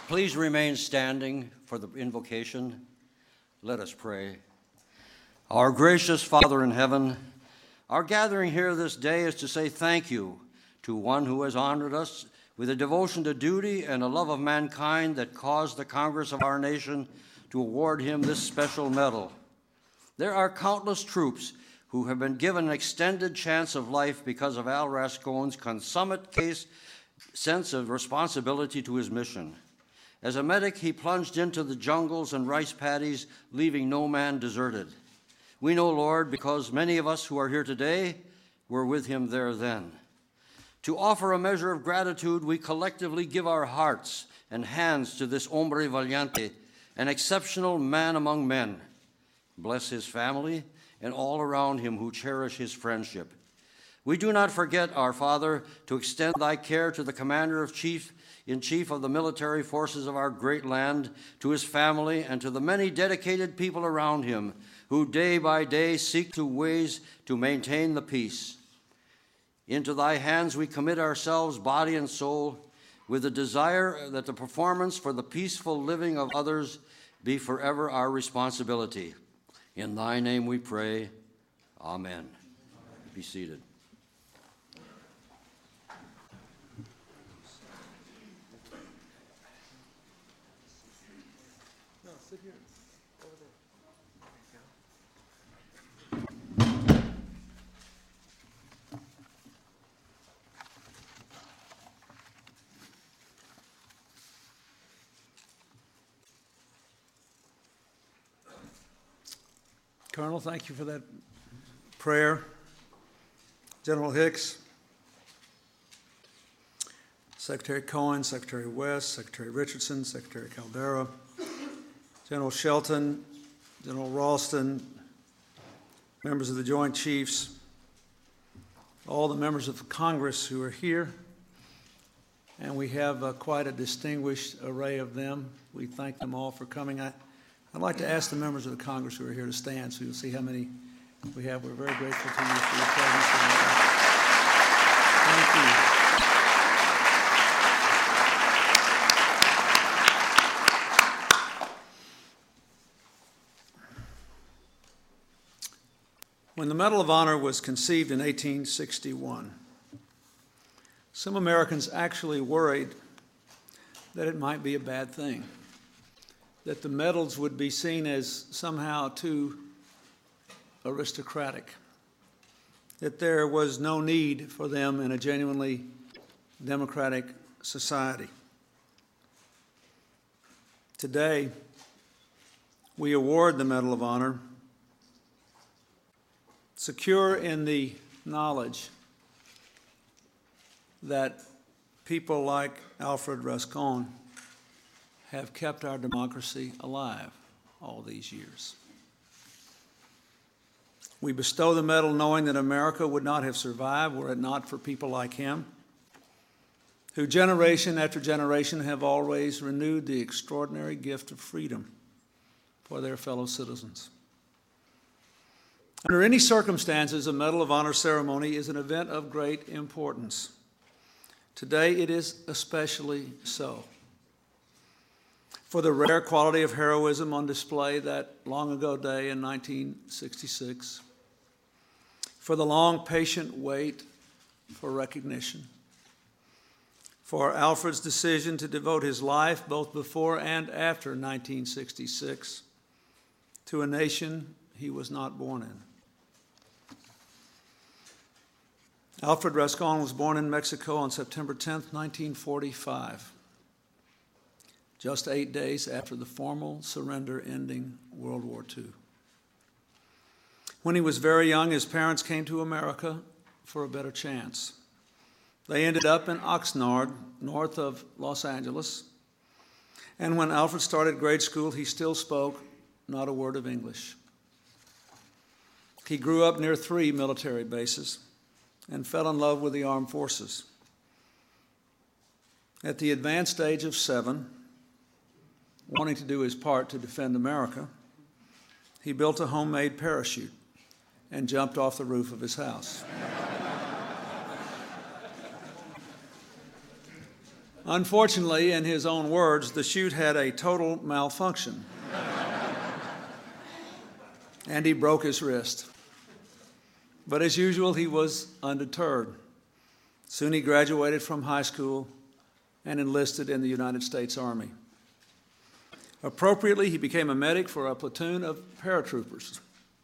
Please remain standing for the invocation. Let us pray. Our gracious Father in heaven, our gathering here this day is to say thank you to one who has honored us with a devotion to duty and a love of mankind that caused the Congress of our nation to award him this special medal. There are countless troops who have been given an extended chance of life because of Al Rascone's consummate sense of responsibility to his mission. As a medic, he plunged into the jungles and rice paddies, leaving no man deserted. We know, Lord, because many of us who are here today were with him there then. To offer a measure of gratitude, we collectively give our hearts and hands to this hombre valiente, an exceptional man among men. Bless his family and all around him who cherish his friendship. We do not forget, our Father, to extend thy care to the Commander-in-Chief of the military forces of our great land, to his family, and to the many dedicated people around him who day by day seek to ways to maintain the peace. Into thy hands we commit ourselves, body and soul, with the desire that the performance for the peaceful living of others be forever our responsibility. In thy name we pray. Amen. Be seated. Sit here. Over there. Colonel, thank you for that prayer. General Hicks, Secretary Cohen, Secretary West, Secretary Richardson, Secretary Caldera, General Shelton, General Ralston, members of the Joint Chiefs, all the members of Congress who are here, and we have quite a distinguished array of them. We thank them all for coming. I'd like to ask the members of the Congress who are here to stand so you'll see how many we have. We're very grateful to you for your presence. Thank you. When the Medal of Honor was conceived in 1861, some Americans actually worried that it might be a bad thing, that the medals would be seen as somehow too aristocratic, that there was no need for them in a genuinely democratic society. Today, we award the Medal of Honor secure in the knowledge that people like Alfred Rascone have kept our democracy alive all these years. We bestow the medal knowing that America would not have survived were it not for people like him, who generation after generation have always renewed the extraordinary gift of freedom for their fellow citizens. Under any circumstances, a Medal of Honor ceremony is an event of great importance. Today, it is especially so. For the rare quality of heroism on display that long ago day in 1966, for the long, patient wait for recognition, for Alfred's decision to devote his life, both before and after 1966, to a nation he was not born in. Alfred Rascone was born in Mexico on September 10, 1945, just 8 days after the formal surrender ending World War II. When he was very young, his parents came to America for a better chance. They ended up in Oxnard, north of Los Angeles, and when Alfred started grade school, he still spoke not a word of English. He grew up near 3 military bases and fell in love with the armed forces. At the advanced age of 7, wanting to do his part to defend America, he built a homemade parachute and jumped off the roof of his house. Unfortunately, in his own words, the chute had a total malfunction, and he broke his wrist. But as usual, he was undeterred. Soon he graduated from high school and enlisted in the United States Army. Appropriately, he became a medic for a platoon of paratroopers,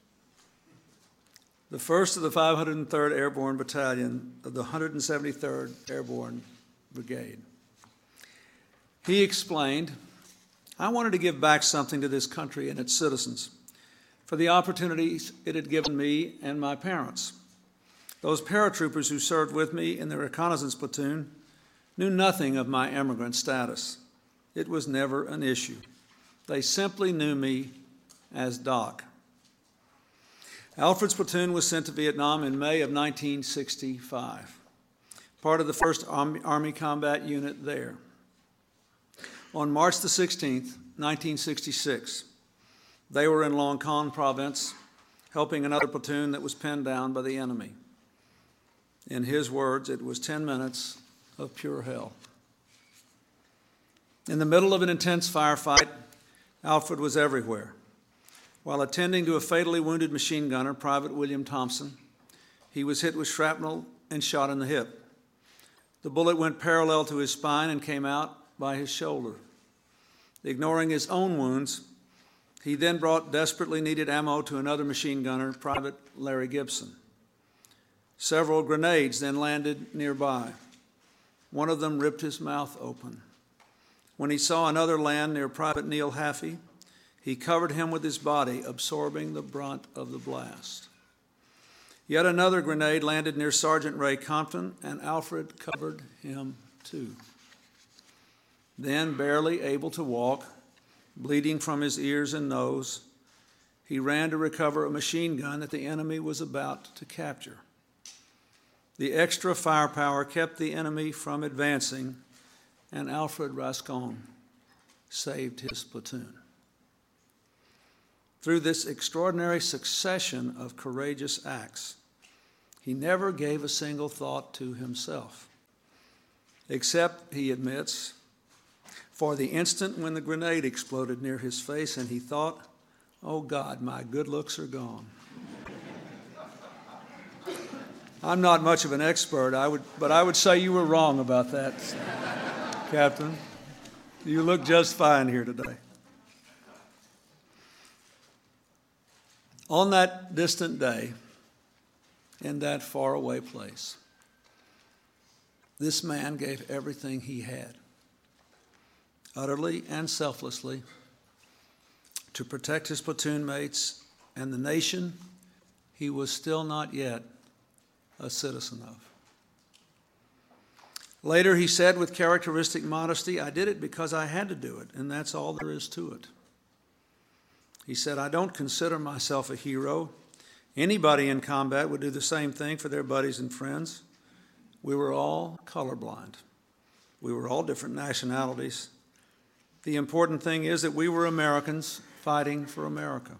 the 1st of the 503rd Airborne Battalion of the 173rd Airborne Brigade. He explained, "I wanted to give back something to this country and its citizens for the opportunities it had given me and my parents. Those paratroopers who served with me in the reconnaissance platoon knew nothing of my immigrant status. It was never an issue. They simply knew me as Doc." Alfred's platoon was sent to Vietnam in May of 1965, part of the 1st Army Combat Unit there. On March the 16th, 1966, they were in Long Con province, helping another platoon that was pinned down by the enemy. In his words, it was 10 minutes of pure hell. In the middle of an intense firefight, Alfred was everywhere. While attending to a fatally wounded machine gunner, Private William Thompson, he was hit with shrapnel and shot in the hip. The bullet went parallel to his spine and came out by his shoulder. Ignoring his own wounds, he then brought desperately needed ammo to another machine gunner, Private Larry Gibson. Several grenades then landed nearby. One of them ripped his mouth open. When he saw another land near Private Neil Haffey, he covered him with his body, absorbing the brunt of the blast. Yet another grenade landed near Sergeant Ray Compton, and Alfred covered him too. Then, barely able to walk, bleeding from his ears and nose, he ran to recover a machine gun that the enemy was about to capture. The extra firepower kept the enemy from advancing, and Alfred Rascon saved his platoon. Through this extraordinary succession of courageous acts, he never gave a single thought to himself, except, he admits, for the instant when the grenade exploded near his face and he thought, "Oh God, my good looks are gone." I'm not much of an expert, but I would say you were wrong about that, Captain. You look just fine here today. On that distant day, in that faraway place, this man gave everything he had, utterly and selflessly, to protect his platoon mates and the nation he was still not yet a citizen of. Later, he said with characteristic modesty, "I did it because I had to do it, and that's all there is to it." He said, "I don't consider myself a hero. Anybody in combat would do the same thing for their buddies and friends. We were all colorblind. We were all different nationalities. The important thing is that we were Americans fighting for America."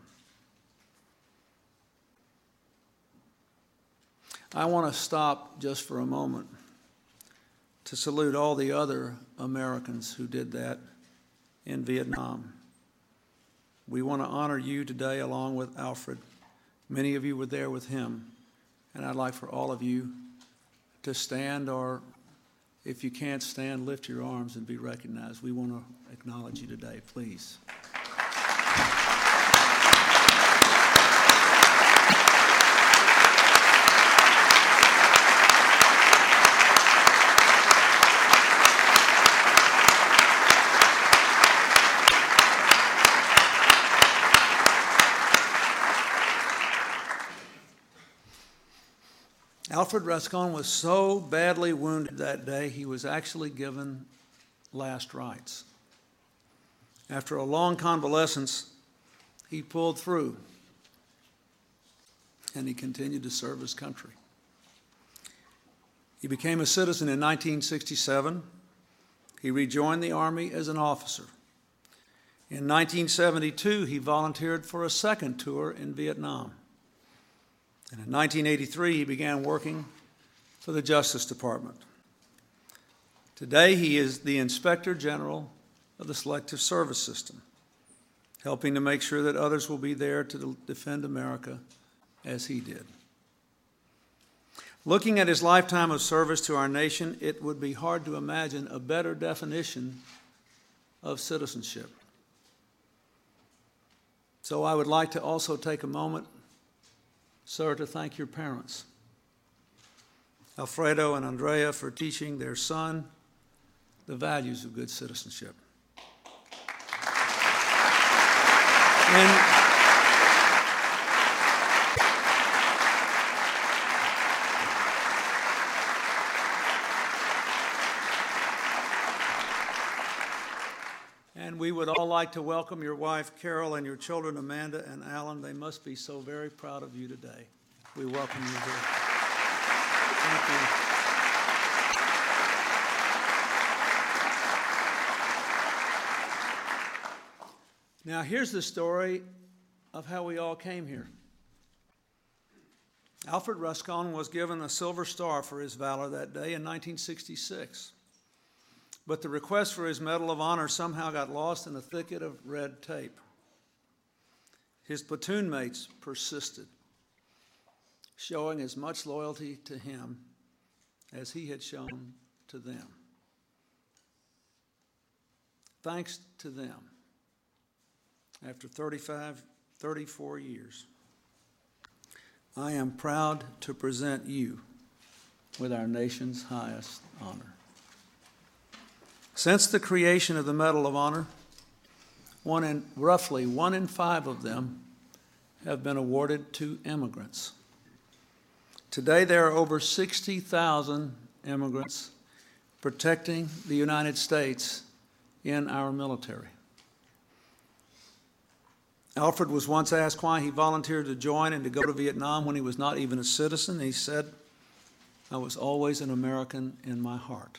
I want to stop just for a moment to salute all the other Americans who did that in Vietnam. We want to honor you today along with Alfred. Many of you were there with him, and I'd like for all of you to stand, or if you can't stand, lift your arms and be recognized. We want to acknowledge you today, please. Alfred Rascon was so badly wounded that day, he was actually given last rites. After a long convalescence, he pulled through, and he continued to serve his country. He became a citizen in 1967. He rejoined the Army as an officer. In 1972, he volunteered for a second tour in Vietnam. And in 1983, he began working for the Justice Department. Today, he is the Inspector General of the Selective Service System, helping to make sure that others will be there to defend America as he did. Looking at his lifetime of service to our nation, it would be hard to imagine a better definition of citizenship. So I would like to also take a moment, sir, to thank your parents, Alfredo and Andrea, for teaching their son the values of good citizenship. And we would all like to welcome your wife, Carol, and your children, Amanda and Alan. They must be so very proud of you today. We welcome you here. Thank you. Now, here's the story of how we all came here. Alfred Ruscon was given a Silver Star for his valor that day in 1966. But the request for his Medal of Honor somehow got lost in a thicket of red tape. His platoon mates persisted, showing as much loyalty to him as he had shown to them. Thanks to them, after 34 years, I am proud to present you with our nation's highest honor. Since the creation of the Medal of Honor, roughly 1 in 5 of them have been awarded to immigrants. Today, there are over 60,000 immigrants protecting the United States in our military. Alfred was once asked why he volunteered to join and to go to Vietnam when he was not even a citizen. He said, "I was always an American in my heart."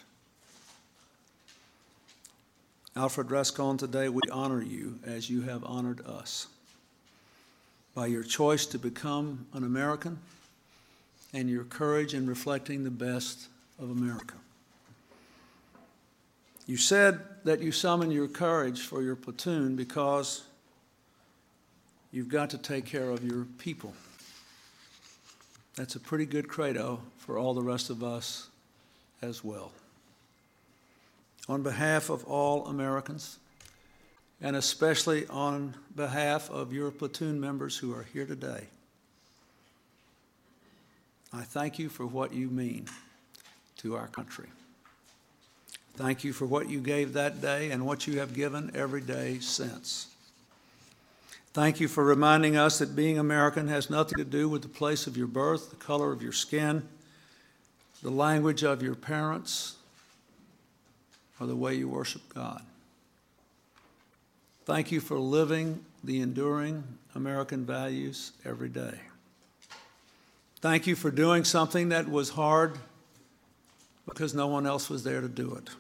Alfred Ruscon, today we honor you as you have honored us by your choice to become an American and your courage in reflecting the best of America. You said that you summoned your courage for your platoon because you've got to take care of your people. That's a pretty good credo for all the rest of us as well. On behalf of all Americans, and especially on behalf of your platoon members who are here today, I thank you for what you mean to our country. Thank you for what you gave that day and what you have given every day since. Thank you for reminding us that being American has nothing to do with the place of your birth, the color of your skin, the language of your parents, or the way you worship God. Thank you for living the enduring American values every day. Thank you for doing something that was hard because no one else was there to do it.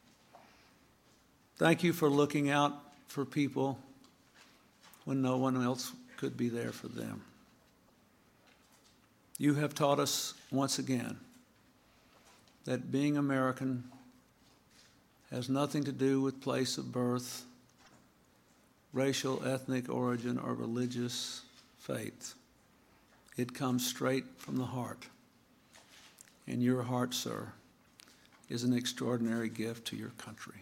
Thank you for looking out for people when no one else could be there for them. You have taught us once again that being American has nothing to do with place of birth, racial, ethnic origin, or religious faith. It comes straight from the heart. And your heart, sir, is an extraordinary gift to your country.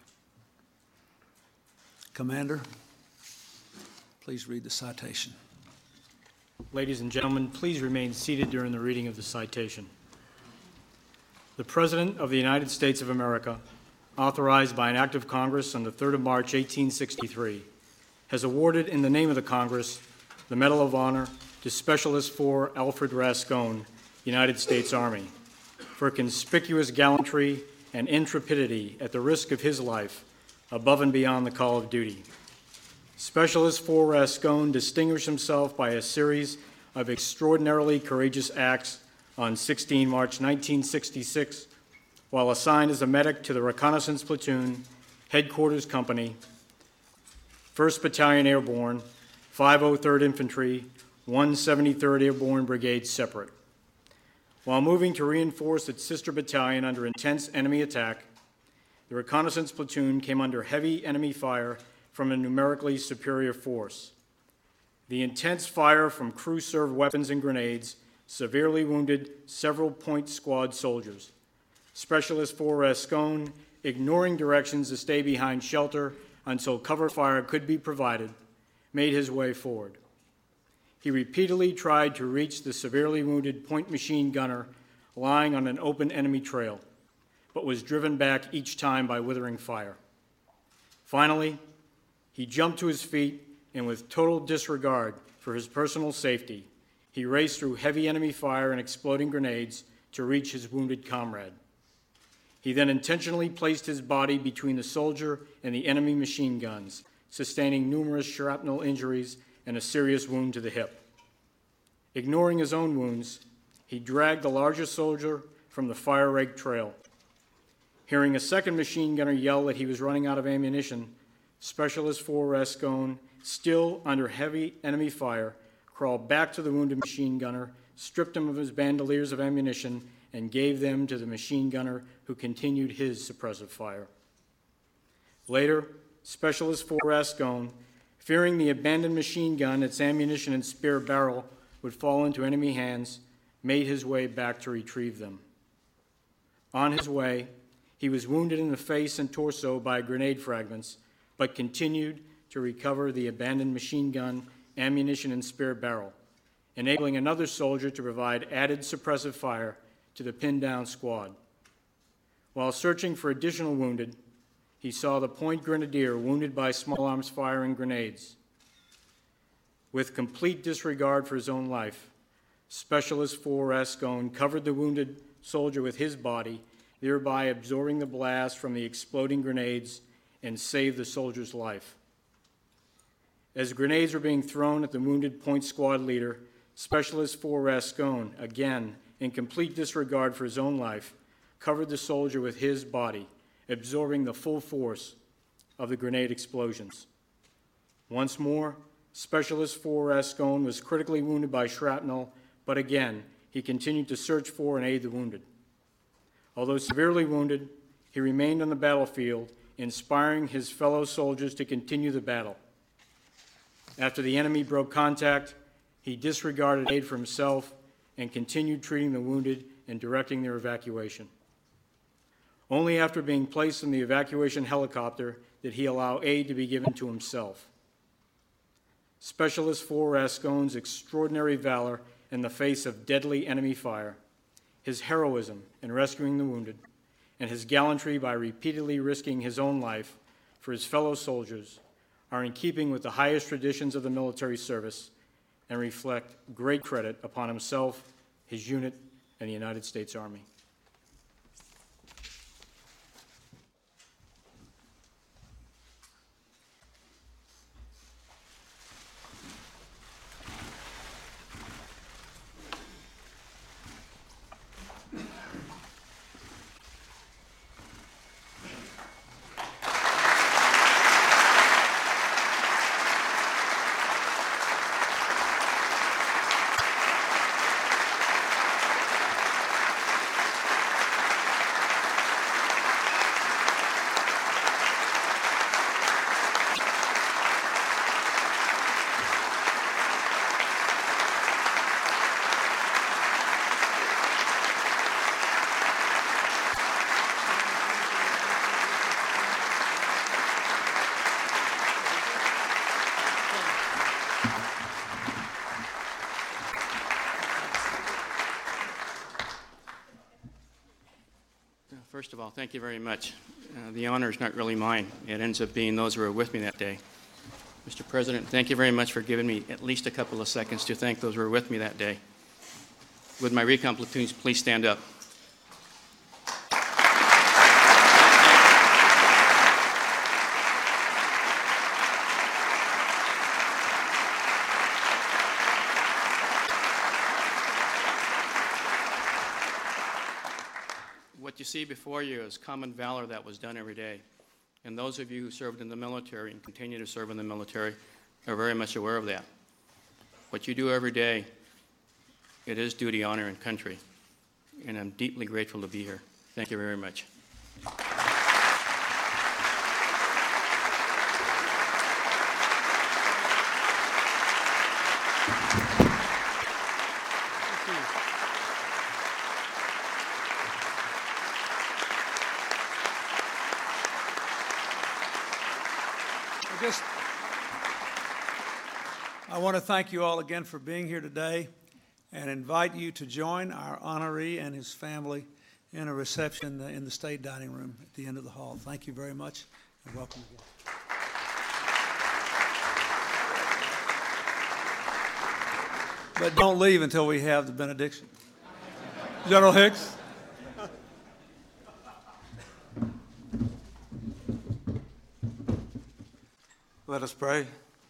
Commander, please read the citation. Ladies and gentlemen, please remain seated during the reading of the citation. The President of the United States of America, authorized by an act of Congress on the 3rd of March, 1863, has awarded in the name of the Congress the Medal of Honor to Specialist 4 Alfred Ruscon, United States Army, for conspicuous gallantry and intrepidity at the risk of his life above and beyond the call of duty. Specialist 4 Ruscon distinguished himself by a series of extraordinarily courageous acts on 16 March 1966 while assigned as a medic to the Reconnaissance Platoon, Headquarters Company, 1st Battalion Airborne, 503rd Infantry, 173rd Airborne Brigade separate. While moving to reinforce its sister battalion under intense enemy attack, the reconnaissance platoon came under heavy enemy fire from a numerically superior force. The intense fire from crew-served weapons and grenades severely wounded several Point Squad soldiers. Specialist 4S Scone, ignoring directions to stay behind shelter until cover fire could be provided, made his way forward. He repeatedly tried to reach the severely wounded point machine gunner lying on an open enemy trail, but was driven back each time by withering fire. Finally, he jumped to his feet and, with total disregard for his personal safety, he raced through heavy enemy fire and exploding grenades to reach his wounded comrade. He then intentionally placed his body between the soldier and the enemy machine guns, sustaining numerous shrapnel injuries and a serious wound to the hip. Ignoring his own wounds, he dragged the larger soldier from the fire-raked trail. Hearing a second machine gunner yell that he was running out of ammunition, Specialist 4S Scone, still under heavy enemy fire, crawled back to the wounded machine gunner, stripped him of his bandoliers of ammunition, and gave them to the machine gunner who continued his suppressive fire. Later, Specialist 4S Scone, fearing the abandoned machine gun, its ammunition and spare barrel would fall into enemy hands, made his way back to retrieve them. On his way, he was wounded in the face and torso by grenade fragments, but continued to recover the abandoned machine gun, ammunition, and spare barrel, enabling another soldier to provide added suppressive fire to the pinned-down squad. While searching for additional wounded, he saw the Point Grenadier wounded by small arms fire and grenades. With complete disregard for his own life, Specialist 4S Scone covered the wounded soldier with his body, thereby absorbing the blast from the exploding grenades and saved the soldier's life. As grenades were being thrown at the wounded Point Squad leader, Specialist 4S Scone, again in complete disregard for his own life, covered the soldier with his body, absorbing the full force of the grenade explosions. Once more, Specialist 4S Scone was critically wounded by shrapnel, but again, he continued to search for and aid the wounded. Although severely wounded, he remained on the battlefield, inspiring his fellow soldiers to continue the battle. After the enemy broke contact, he disregarded aid for himself and continued treating the wounded and directing their evacuation. Only after being placed in the evacuation helicopter did he allow aid to be given to himself. Specialist 4S Scone's extraordinary valor in the face of deadly enemy fire, his heroism in rescuing the wounded, and his gallantry by repeatedly risking his own life for his fellow soldiers are in keeping with the highest traditions of the military service and reflect great credit upon himself, his unit, and the United States Army. First of all, thank you very much. The honor is not really mine. It ends up being those who were with me that day. Mr. President, thank you very much for giving me at least a couple of seconds to thank those who were with me that day. Would my recon platoons please stand up? What you see before you is common valor that was done every day. And those of you who served in the military and continue to serve in the military are very much aware of that. What you do every day, it is duty, honor, and country. And I'm deeply grateful to be here. Thank you very much. I want to thank you all again for being here today and invite you to join our honoree and his family in a reception in the state dining room at the end of the hall. Thank you very much and welcome again. But don't leave until we have the benediction. General Hicks. Let us pray.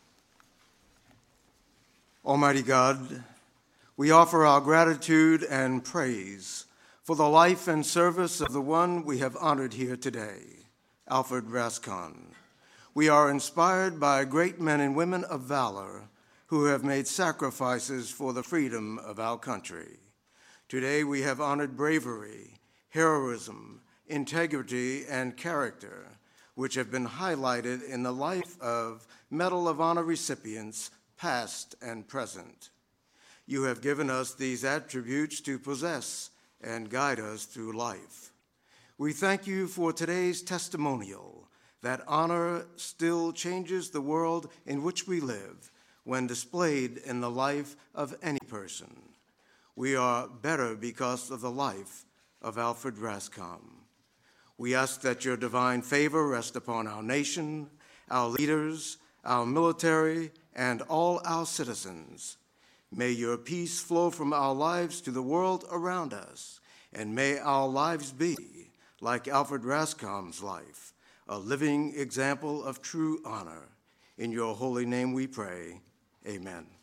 Almighty God, we offer our gratitude and praise for the life and service of the one we have honored here today, Alfred Rascon. We are inspired by great men and women of valor who have made sacrifices for the freedom of our country. Today we have honored bravery, heroism, integrity, and character, which have been highlighted in the life of Medal of Honor recipients, past and present. You have given us these attributes to possess and guide us through life. We thank you for today's testimonial that honor still changes the world in which we live when displayed in the life of any person. We are better because of the life of Alfred Rascon. We ask that your divine favor rest upon our nation, our leaders, our military, and all our citizens. May your peace flow from our lives to the world around us, and may our lives be, like Alfred Rascon's life, a living example of true honor. In your holy name we pray. Amen.